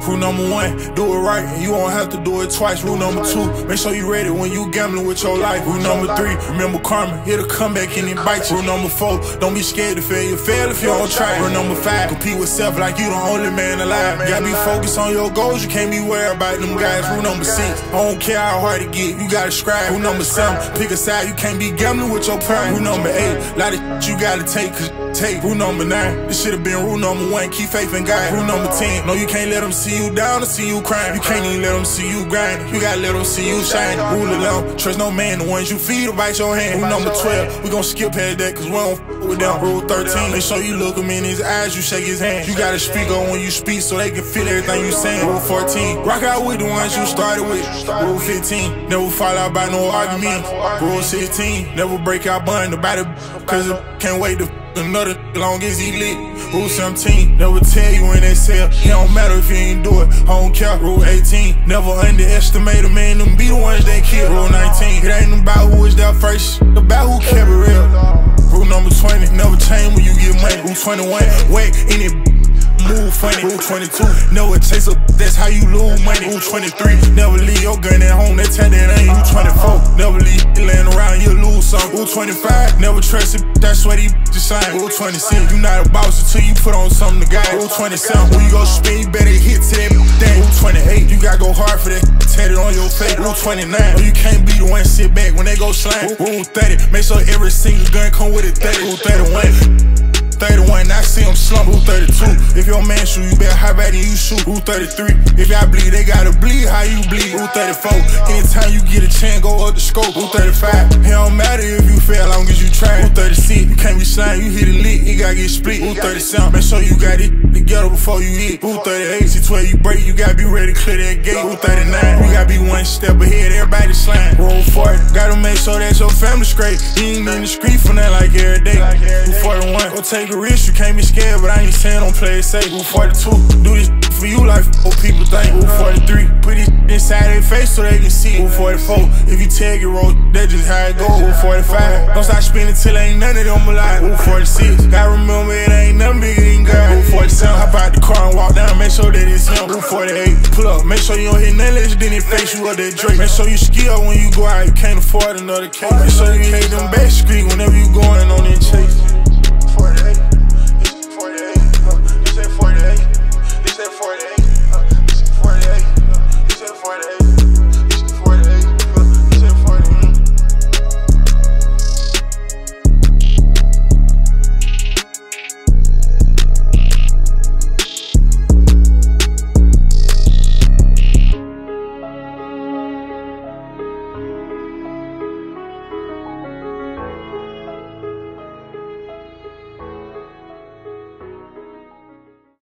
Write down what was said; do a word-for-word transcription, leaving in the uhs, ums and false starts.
Rule number one, do it right, and you won't have to do it twice. Rule number two, make sure you ready when you gambling with your life. Rule number three, remember karma, it'll come back and it bites you. Rule number four, don't be scared to fail, you fail if you don't try. Rule number five, compete with self like you the only man alive. You gotta be focused on your goals, you can't be worried about them guys. Rule number six, I don't care how hard it get, you gotta strive. Rule number seven, pick a side, you can't be gambling with your pride. Rule number eight, lot of shit you gotta take, cause take. Rule number nine, this should've been rule number one, keep faith in God. Rule number ten, no you can't let them see you down or see you crying. You can't even let them see you grinding, you gotta let them see you shine. Rule eleven, trust no man, the ones you feed will bite your hand. Rule number twelve, we gon' skip past that cause we don't f with them. Rule thirteen, make sure you look him in his eyes, you shake his hand. You gotta speak on when you speak so they can feel everything you saying. Rule fourteen, rock out with the ones you started with. Rule fifteen, never fall out by no arguments. Rule sixteen, never break out bun nobody cause it can't wait to another long as he lit. Rule seventeen, never tell you when they sell. It don't matter if you ain't do it, I don't care. Rule eighteen, never underestimate a man, them be the ones they kill. Rule nineteen, it ain't about who was there first, about who kept it real. Rule number twenty, never change when you get money. Rule twenty-one, wait, any move funny. Rule twenty-two, never chase up, that's how you lose money. Rule twenty-three, never leave your gun at home, that's how that ain't. Rule twenty-four, never leave it laying around, you'll lose something. Rule twenty-five, never trust it, that's what he just signed. Rule twenty-six, you not a boss until you put on something to guide. Rule twenty-seven, when you go spin, you better hit to that thing. Rule twenty-eight, you gotta go hard for that, tatted on your face. Rule twenty-nine, you can't be the one sit back when they go slime. Rule thirty, make sure every single gun come with a thirty. Rule thirty-one, thirty-one, I see him slump. Rule thirty-two, if your man shoot, you better high back and you shoot. Rule thirty-three, if y'all bleed, they gotta bleed how you bleed. Rule thirty-four, anytime you get a chance, go up the scope. Rule thirty-five, it don't matter if you fail, long as you try. Rule thirty-six, you can't be slime, you hit a lick, it gotta get split. Rule thirty-seven, make sure you got it together before you hit. Rule thirty-eight, see twelve you break, you gotta be ready to clear that gate. Rule thirty-nine, you gotta be one step ahead, everybody slime. Rule forty, gotta make sure that your family straight, you ain't in the street for that like every day. Rule forty-one, go take a risk, you can't be scared, but I ain't saying don't play it safe. Rule forty-two, do this for you like what people think. Rule forty-three, put it inside their face so they can see. Rule forty-four, if you tag your road, that's just how it go. Rule forty-five, don't stop spinning till ain't none of them alive. Rule forty-six, gotta remember it ain't nothing bigger than God. Rule forty-seven, hop out the car and walk down, make sure that it's him. Rule forty-eight, pull up, make sure you don't hit nothing less than it face you up that Drake. Make sure you skill when you go out, you can't afford another cake. Make sure you hate them back street whenever you going on in chase. forty-eight.